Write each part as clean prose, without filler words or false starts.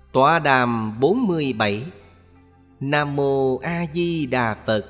Tọa đàm 47. Nam Mô A Di Đà Phật.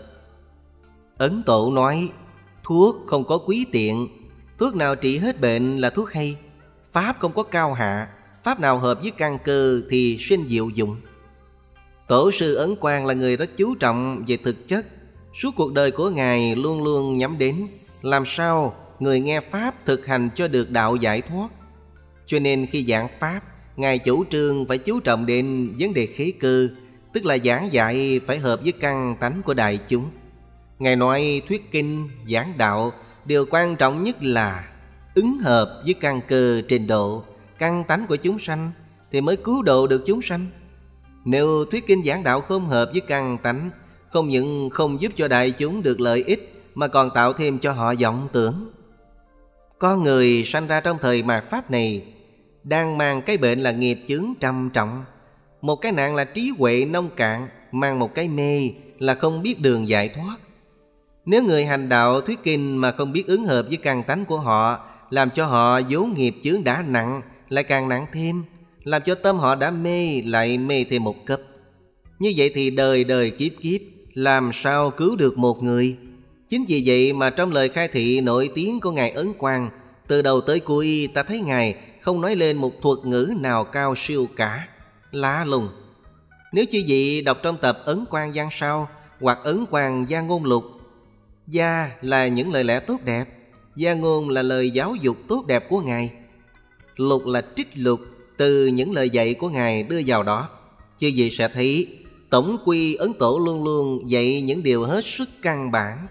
Ấn Tổ nói, thuốc không có quý tiện, thuốc nào trị hết bệnh là thuốc hay. Pháp không có cao hạ, pháp nào hợp với căn cơ thì sinh diệu dụng. Tổ sư Ấn Quang là người rất chú trọng về thực chất. Suốt cuộc đời của Ngài luôn luôn nhắm đến làm sao người nghe Pháp thực hành cho được đạo giải thoát. Cho nên khi giảng Pháp, Ngài chủ trương phải chú trọng đến vấn đề khế cơ, tức là giảng dạy phải hợp với căn tánh của đại chúng. Ngài nói thuyết kinh, giảng đạo, điều quan trọng nhất là ứng hợp với căn cơ trình độ, căn tánh của chúng sanh thì mới cứu độ được chúng sanh. Nếu thuyết kinh giảng đạo không hợp với căn tánh, không những không giúp cho đại chúng được lợi ích mà còn tạo thêm cho họ vọng tưởng. Con người sanh ra trong thời mạt Pháp này đang mang cái bệnh là nghiệp chướng trầm trọng, một cái nạn là trí huệ nông cạn, mang một cái mê là không biết đường giải thoát. Nếu người hành đạo thuyết kinh mà không biết ứng hợp với căn tánh của họ, làm cho họ vốn nghiệp chướng đã nặng lại càng nặng thêm, làm cho tâm họ đã mê lại mê thêm một cấp. Như vậy thì đời đời kiếp kiếp làm sao cứu được một người. Chính vì vậy mà trong lời khai thị nổi tiếng của Ngài Ấn Quang, từ đầu tới cuối ta thấy Ngài không nói lên một thuật ngữ nào cao siêu cả. Lạ lùng. Nếu chư vị đọc trong tập Ấn Quang Văn Sao hoặc Ấn Quang Gia Ngôn Lục, gia là những lời lẽ tốt đẹp, gia ngôn là lời giáo dục tốt đẹp của Ngài, lục là trích lục từ những lời dạy của Ngài đưa vào đó, chư vị sẽ thấy tổng quy Ấn Tổ luôn luôn dạy những điều hết sức căn bản.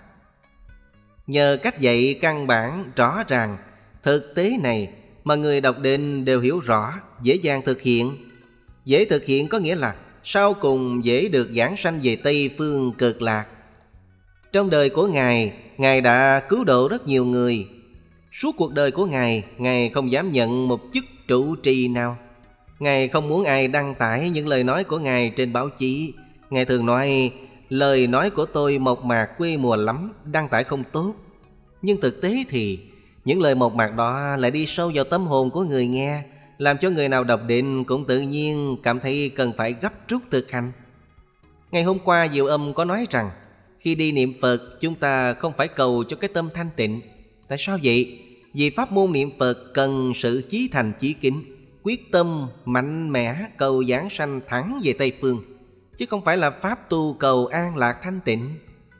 Nhờ cách dạy căn bản rõ ràng, thực tế này mà người đọc đến đều hiểu rõ, dễ dàng thực hiện. Dễ thực hiện có nghĩa là sau cùng dễ được giảng sanh về Tây Phương Cực Lạc. Trong đời của Ngài, Ngài đã cứu độ rất nhiều người. Suốt cuộc đời của Ngài không dám nhận một chức trụ trì nào. Ngài không muốn ai đăng tải những lời nói của Ngài trên báo chí. Ngài thường nói, lời nói của tôi mộc mạc quê mùa lắm, đăng tải không tốt. Nhưng thực tế thì những lời mộc mạc đó lại đi sâu vào tâm hồn của người nghe, làm cho người nào đọc đến cũng tự nhiên cảm thấy cần phải gấp rút thực hành. Ngày hôm qua Diệu Âm có nói rằng khi đi niệm Phật chúng ta không phải cầu cho cái tâm thanh tịnh. Tại sao vậy? Vì pháp môn niệm Phật cần sự chí thành chí kính, quyết tâm mạnh mẽ cầu giảng sanh thẳng về Tây Phương, chứ không phải là pháp tu cầu an lạc thanh tịnh.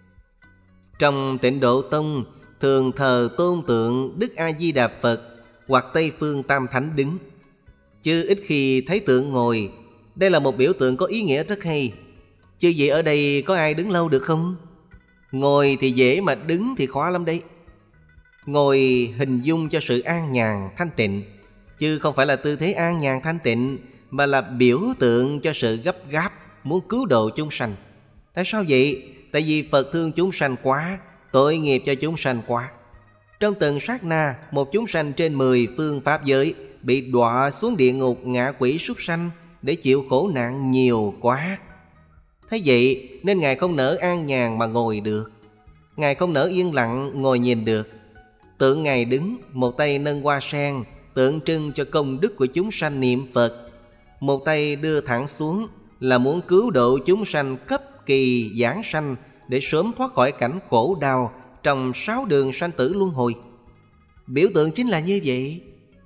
Trong Tịnh Độ Tông thường thờ tôn tượng Đức A Di Đà Phật hoặc Tây Phương Tam Thánh đứng, chứ ít khi thấy tượng ngồi. Đây là một biểu tượng có ý nghĩa rất hay. Chứ vậy ở đây có ai đứng lâu được không? Ngồi thì dễ mà đứng thì khó lắm đấy. Ngồi hình dung cho sự an nhàn thanh tịnh, chứ không phải là tư thế an nhàn thanh tịnh, mà là biểu tượng cho sự gấp gáp muốn cứu độ chúng sanh. Tại sao vậy? Tại vì Phật thương chúng sanh quá, tội nghiệp cho chúng sanh quá. Trong từng sát na, một chúng sanh trên 10 phương pháp giới bị đọa xuống địa ngục ngạ quỷ súc sanh để chịu khổ nạn nhiều quá. Thế vậy nên Ngài không nỡ an nhàn mà ngồi được. Ngài không nỡ yên lặng ngồi nhìn được. Tượng Ngài đứng, một tay nâng hoa sen, tượng trưng cho công đức của chúng sanh niệm Phật. Một tay đưa thẳng xuống là muốn cứu độ chúng sanh cấp kỳ giảng sanh để sớm thoát khỏi cảnh khổ đau trong 6 đường sanh tử luân hồi. Biểu tượng chính là như vậy.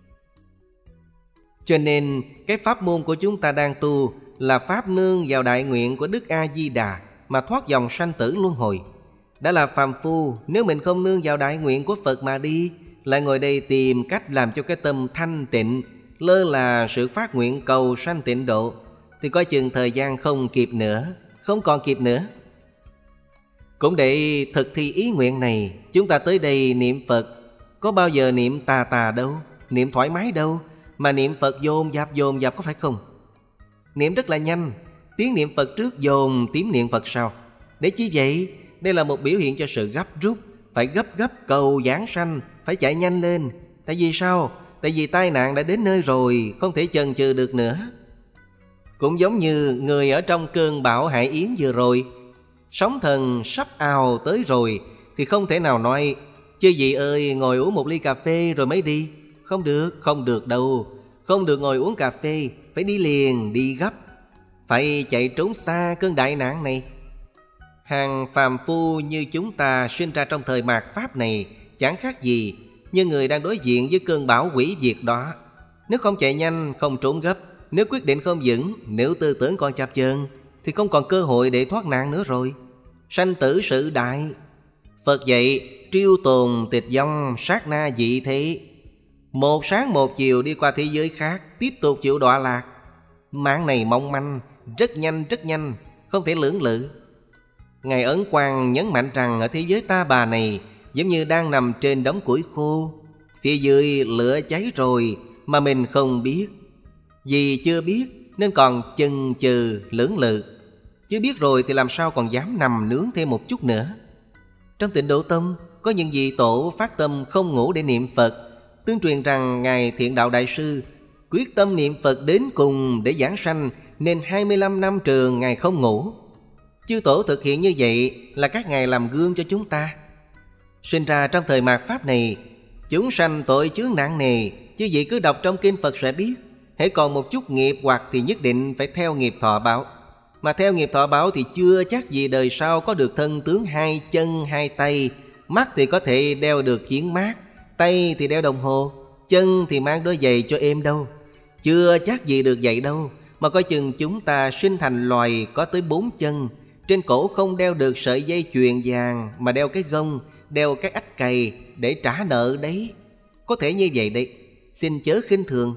Cho nên cái pháp môn của chúng ta đang tu là pháp nương vào đại nguyện của Đức A Di Đà mà thoát dòng sanh tử luân hồi. Đã là phàm phu, nếu mình không nương vào đại nguyện của Phật mà đi, lại ngồi đây tìm cách làm cho cái tâm thanh tịnh, lơ là sự phát nguyện cầu sanh tịnh độ, thì coi chừng thời gian không kịp nữa, không còn kịp nữa. Cũng để thực thi ý nguyện này, chúng ta tới đây niệm Phật, có bao giờ niệm tà tà đâu, niệm thoải mái đâu, mà niệm Phật dồn dập có phải không? Niệm rất là nhanh, tiếng niệm Phật trước dồn tiếng niệm Phật sau. Để chi vậy? Đây là một biểu hiện cho sự gấp rút, phải gấp cầu giảng sanh, phải chạy nhanh lên. Tại vì sao? Tại vì tai nạn đã đến nơi rồi, không thể chần chừ được nữa. Cũng giống như người ở trong cơn bão Hải Yến vừa rồi, sóng thần sắp ào tới rồi thì không thể nào nói chư vị ơi ngồi uống một ly cà phê rồi mới đi. Không được đâu. Không được ngồi uống cà phê, phải đi liền, đi gấp, phải chạy trốn xa cơn đại nạn này. Hàng phàm phu như chúng ta sinh ra trong thời mạt Pháp này chẳng khác gì như người đang đối diện với cơn bão hủy diệt đó. Nếu không chạy nhanh, không trốn gấp, nếu quyết định không vững, nếu tư tưởng còn chập chờn, thì không còn cơ hội để thoát nạn nữa rồi. Sanh tử sự đại. Phật dạy triêu tồn tịch vong, sát na dị thế. Một sáng một chiều đi qua thế giới khác, tiếp tục chịu đọa lạc. Mạng này mong manh, rất nhanh, không thể lưỡng lự. Ngài Ấn Quang nhấn mạnh rằng ở thế giới ta bà này giống như đang nằm trên đống củi khô, phía dưới lửa cháy rồi mà mình không biết. Vì chưa biết nên còn chần chừ lưỡng lự. Chứ biết rồi thì làm sao còn dám nằm nướng thêm một chút nữa. Trong Tịnh Độ Tông có những vị tổ phát tâm không ngủ để niệm Phật. Tương truyền rằng Ngài Thiện Đạo Đại Sư quyết tâm niệm Phật đến cùng để giảng sanh, nên 25 năm trường Ngài không ngủ. Chư tổ thực hiện như vậy là các ngài làm gương cho chúng ta. Sinh ra trong thời mạt Pháp này, chúng sanh tội chướng nặng nề, chứ vị cứ đọc trong kinh Phật sẽ biết. Hễ còn một chút nghiệp hoặc thì nhất định phải theo nghiệp thọ báo. Mà theo nghiệp thọ báo thì chưa chắc gì đời sau có được thân tướng hai chân hai tay. Mắt thì có thể đeo được chiến mát, tay thì đeo đồng hồ, chân thì mang đôi giày cho êm đâu. Chưa chắc gì được vậy đâu. Mà coi chừng chúng ta sinh thành loài có tới 4 chân. Trên cổ không đeo được sợi dây chuyền vàng, mà đeo cái gông, đeo cái ách cày để trả nợ đấy. Có thể như vậy đấy, xin chớ khinh thường.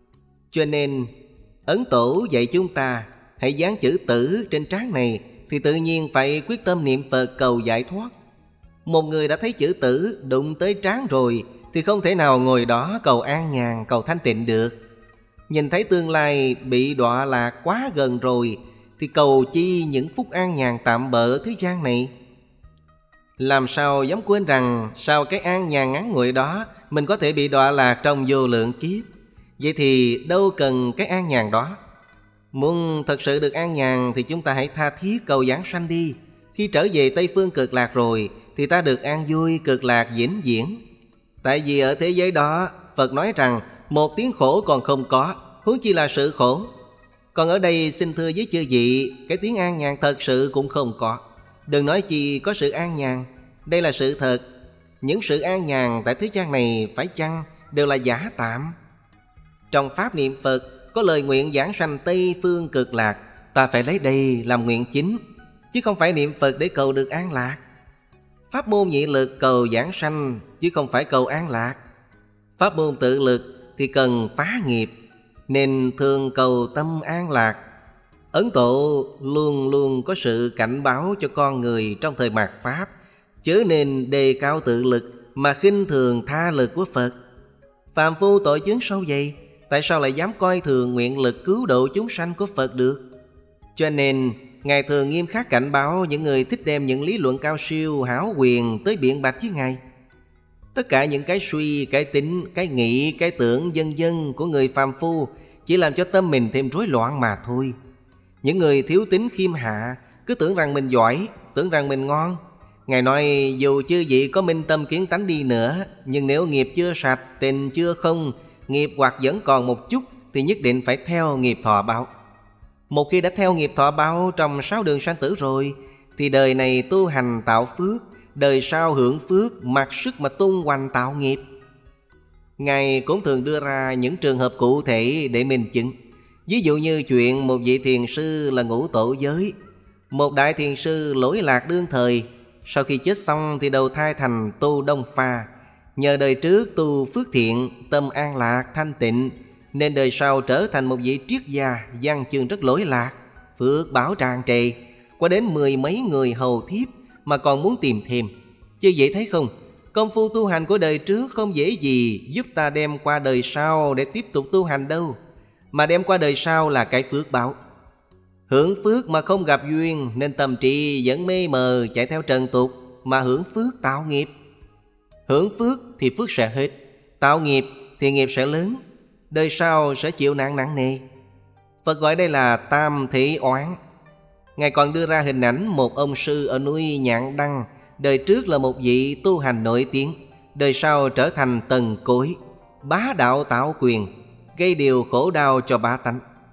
Cho nên Ấn Tổ dạy chúng ta hãy dán chữ tử trên trán này, thì tự nhiên phải quyết tâm niệm Phật cầu giải thoát. Một người đã thấy chữ tử đụng tới trán rồi thì không thể nào ngồi đó cầu an nhàn, cầu thanh tịnh được. Nhìn thấy tương lai bị đọa lạc quá gần rồi thì cầu chi những phút an nhàn tạm bợ thế gian này. Làm sao dám quên rằng sau cái an nhàn ngắn ngủi đó mình có thể bị đọa lạc trong vô lượng kiếp. Vậy thì đâu cần cái an nhàn đó. Muốn thật sự được an nhàn thì chúng ta hãy tha thiết cầu giảng sanh đi. Khi trở về Tây Phương Cực Lạc rồi thì ta được an vui cực lạc vĩnh viễn. Tại vì ở thế giới đó Phật nói rằng một tiếng khổ còn không có, huống chi là sự khổ. Còn ở đây xin thưa với chư vị, cái tiếng an nhàn thật sự cũng không có. Đừng nói chi có sự an nhàn. Đây là sự thật. Những sự an nhàn tại thế gian này phải chăng đều là giả tạm. Trong pháp niệm Phật có lời nguyện giảng sanh Tây Phương Cực Lạc, ta phải lấy đây làm nguyện chính, chứ không phải niệm Phật để cầu được an lạc. Pháp môn nhị lực cầu giảng sanh, chứ không phải cầu an lạc. Pháp môn tự lực thì cần phá nghiệp, nên thường cầu tâm an lạc. Ấn Tổ luôn luôn có sự cảnh báo cho con người trong thời mạt Pháp, chớ nên đề cao tự lực mà khinh thường tha lực của Phật. Phàm phu tội chướng sâu vậy, tại sao lại dám coi thường nguyện lực cứu độ chúng sanh của Phật được? Cho nên Ngài thường nghiêm khắc cảnh báo những người thích đem những lý luận cao siêu hão quyền tới biện bạch với Ngài. Tất cả những cái suy, cái tính, cái nghĩ, cái tưởng vân vân của người phàm phu chỉ làm cho tâm mình thêm rối loạn mà thôi. Những người thiếu tính khiêm hạ cứ tưởng rằng mình giỏi, tưởng rằng mình ngon. Ngài nói dù chư vị có minh tâm kiến tánh đi nữa, nhưng nếu nghiệp chưa sạch, tình chưa không, nghiệp hoặc vẫn còn một chút, thì nhất định phải theo nghiệp thọ báo. Một khi đã theo nghiệp thọ báo trong 6 đường sanh tử rồi, thì đời này tu hành tạo phước, đời sau hưởng phước, mặc sức mà tung hoành tạo nghiệp. Ngài cũng thường đưa ra những trường hợp cụ thể để minh chứng. Ví dụ như chuyện một vị thiền sư là ngũ tổ giới, một đại thiền sư lỗi lạc đương thời, sau khi chết xong thì đầu thai thành Tu Đông Pha. Nhờ đời trước tu phước thiện, tâm an lạc, thanh tịnh, nên đời sau trở thành một vị triết gia, văn chương rất lỗi lạc, phước báo tràn trề, qua đến 10 mấy người hầu thiếp mà còn muốn tìm thêm. Chứ vậy thấy không, công phu tu hành của đời trước không dễ gì giúp ta đem qua đời sau để tiếp tục tu hành đâu. Mà đem qua đời sau là cái phước báo. Hưởng phước mà không gặp duyên, nên tâm trí vẫn mê mờ chạy theo trần tục mà hưởng phước tạo nghiệp. Hưởng phước thì phước sẽ hết, tạo nghiệp thì nghiệp sẽ lớn, đời sau sẽ chịu nạn nặng nề. Phật gọi đây là tam thị oán. Ngài còn đưa ra hình ảnh một ông sư ở núi Nhạn Đăng, đời trước là một vị tu hành nổi tiếng, đời sau trở thành tần cối, bá đạo tạo quyền, gây điều khổ đau cho bá tánh.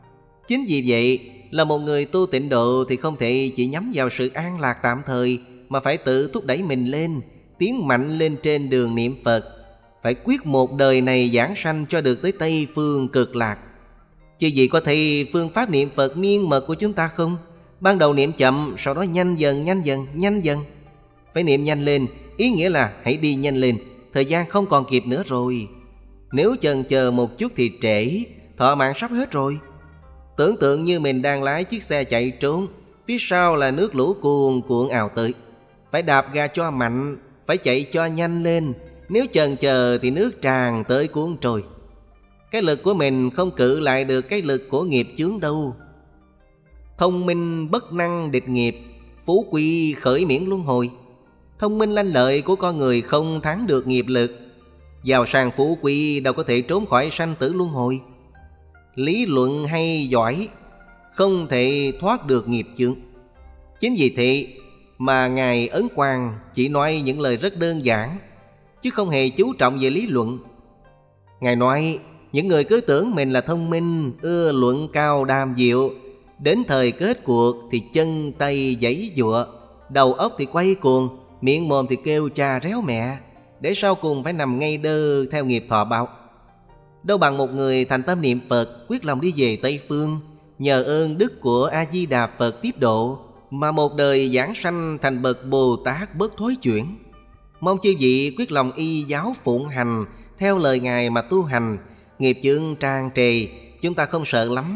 Chính vì vậy, là một người tu tịnh độ thì không thể chỉ nhắm vào sự an lạc tạm thời, mà phải tự thúc đẩy mình lên, tiến mạnh lên trên đường niệm Phật. Phải quyết một đời này giảng sanh cho được tới Tây Phương Cực Lạc. Chứ gì có thấy phương pháp niệm Phật miên mật của chúng ta không? Ban đầu niệm chậm, sau đó nhanh dần, nhanh dần, nhanh dần. Phải niệm nhanh lên, ý nghĩa là hãy đi nhanh lên. Thời gian không còn kịp nữa rồi. Nếu chần chờ một chút thì trễ, thọ mạng sắp hết rồi. Tưởng tượng như mình đang lái chiếc xe chạy trốn, phía sau là nước lũ cuồn cuộn ào tới. Phải đạp ga cho mạnh, phải chạy cho nhanh lên. Nếu chần chờ thì nước tràn tới cuốn trôi. Cái lực của mình không cự lại được cái lực của nghiệp chướng đâu. Thông minh bất năng địch nghiệp, phú quý khởi miễn luân hồi. Thông minh lanh lợi của con người không thắng được nghiệp lực. Giàu sang phú quý đâu có thể trốn khỏi sanh tử luân hồi. Lý luận hay giỏi không thể thoát được nghiệp chướng. Chính vì thế mà Ngài Ấn Quang chỉ nói những lời rất đơn giản, chứ không hề chú trọng về lý luận. Ngài nói những người cứ tưởng mình là thông minh, ưa luận cao đàm diệu, đến thời kết cuộc thì chân tay giãy giụa, đầu óc thì quay cuồng, miệng mồm thì kêu cha réo mẹ, để sau cùng phải nằm ngay đơ theo nghiệp thọ báo. Đâu bằng một người thành tâm niệm Phật, quyết lòng đi về Tây Phương, nhờ ơn đức của A-di-đà Phật tiếp độ, mà một đời giảng sanh thành bậc Bồ Tát bất thối chuyển. Mong chư vị quyết lòng y giáo phụng hành, theo lời Ngài mà tu hành. Nghiệp chướng tràn trề, chúng ta không sợ lắm.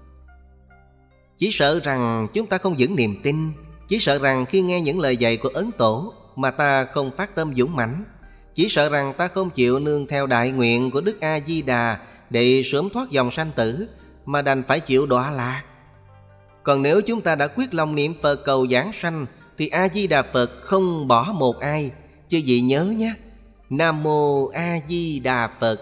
Chỉ sợ rằng chúng ta không vững niềm tin. Chỉ sợ rằng khi nghe những lời dạy của Ấn Tổ mà ta không phát tâm dũng mãnh. Chỉ sợ rằng ta không chịu nương theo đại nguyện của Đức A-di-đà để sớm thoát dòng sanh tử, mà đành phải chịu đọa lạc. Còn nếu chúng ta đã quyết lòng niệm Phật cầu giảng sanh, thì A-di-đà Phật không bỏ một ai. Chư vị nhớ nhé. Nam Mô A Di Đà Phật.